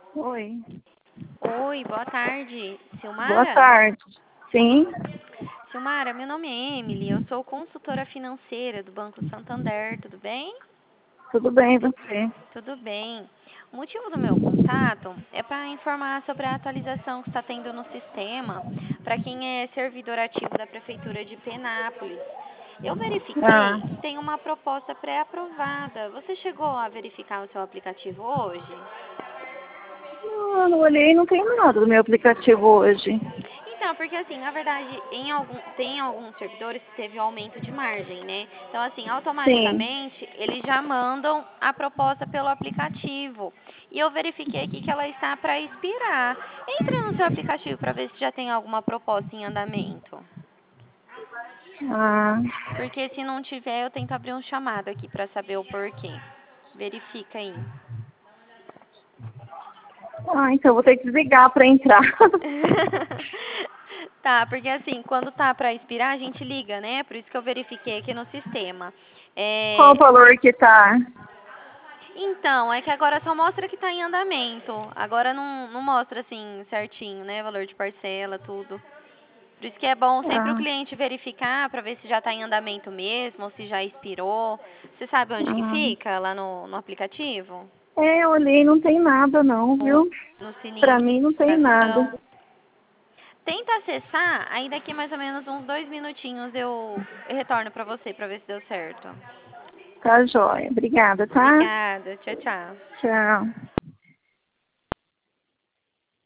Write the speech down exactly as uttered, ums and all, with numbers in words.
Oi. Oi, boa tarde. Boa Silmara? tarde. Sim, Silmara, meu nome é Emily, eu sou consultora financeira do Banco Santander, tudo bem? tudo bem e você? Tudo bem. O motivo do meu contato é para informar sobre a atualização que está tendo no sistema para quem é servidor ativo da Prefeitura de Penápolis. Eu Ah, verifiquei que tem uma proposta pré-aprovada. Você chegou a verificar o seu aplicativo hoje? não, eu não olhei, não tem nada no meu aplicativo hoje. Então, porque assim, na verdade, em algum, tem alguns servidores que teve aumento de margem, né? Então, assim, Sim. automaticamente, eles já mandam a proposta pelo aplicativo. E eu verifiquei aqui que ela está para expirar. Entra no seu aplicativo para ver se já tem alguma proposta em andamento. Ah, Porque se não tiver, eu tento abrir um chamado aqui para saber o porquê. Verifica aí. ah, então eu vou ter que desligar para entrar. Tá, porque assim, quando tá para expirar, a gente liga, né? Por isso que eu verifiquei aqui no sistema. Qual o É, valor que tá? Então, é que agora só mostra que está em andamento. Agora não, não mostra assim certinho, né? Valor de parcela, tudo. Por isso que é bom sempre o Ah, cliente verificar para ver se já está em andamento mesmo, ou se já expirou. Você sabe onde que ah. fica lá no, no aplicativo? É, eu olhei, não tem nada não, No, viu? no Pra sininho de mim não tem nada. notificação. Tenta acessar, aí daqui mais ou menos uns dois minutinhos eu retorno para você para ver se deu certo. Tá joia. Obrigada, tá? Obrigada, tchau, tchau. Tchau.